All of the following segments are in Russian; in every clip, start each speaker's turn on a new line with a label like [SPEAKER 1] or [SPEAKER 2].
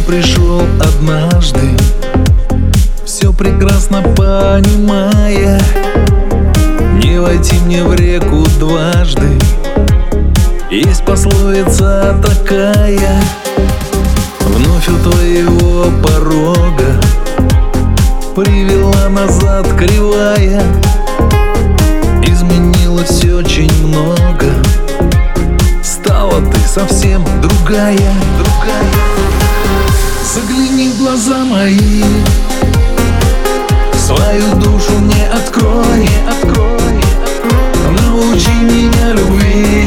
[SPEAKER 1] пришел однажды, все прекрасно понимая, не войти мне в реку дважды. Есть пословица такая: вновь у твоего порога привела назад кривая. Изменилось все очень много, стала ты совсем другая. Загляни в глаза мои, свою душу мне открой, научи меня любви,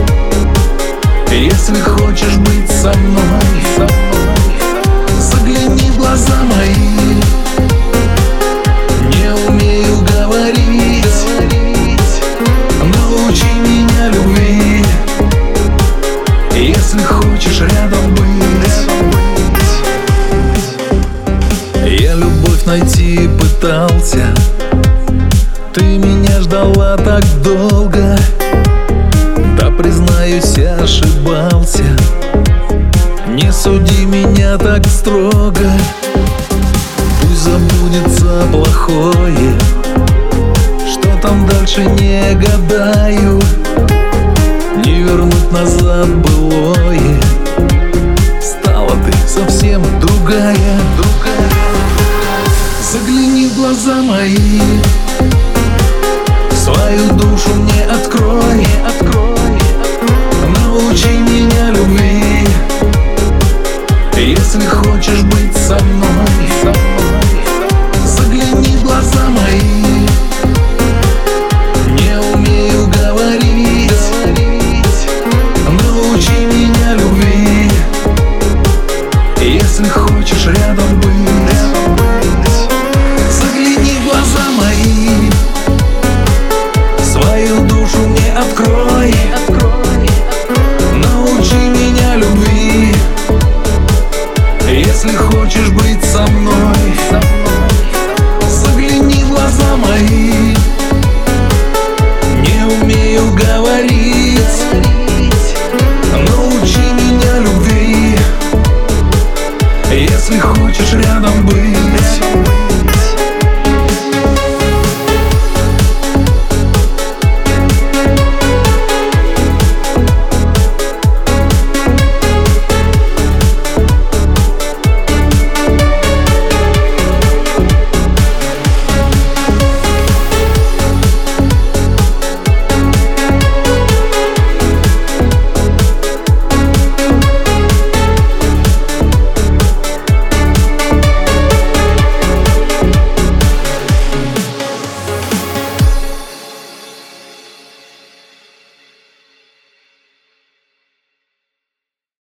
[SPEAKER 1] если хочешь быть со мной. Загляни в глаза мои, не умею говорить, научи меня любви, если хочешь рядом быть. Я любовь найти пытался, ты меня ждала так долго. Да, признаюсь, ошибался, не суди меня так строго. Пусть забудется плохое, что там дальше не гадаю, не вернуть назад былое, стала ты совсем другая. Загляни в глаза мои, свою душу мне открой, научи меня любви, если хочешь быть со мной. Загляни в глаза мои, не умею говорить, научи меня любви, если хочешь рядом быть. Загляни в глаза мои, свою душу мне открой, научи меня любви, если хочешь быть со мной. Загляни в глаза мои, не умею говорить, научи меня любви, если хочешь рядом.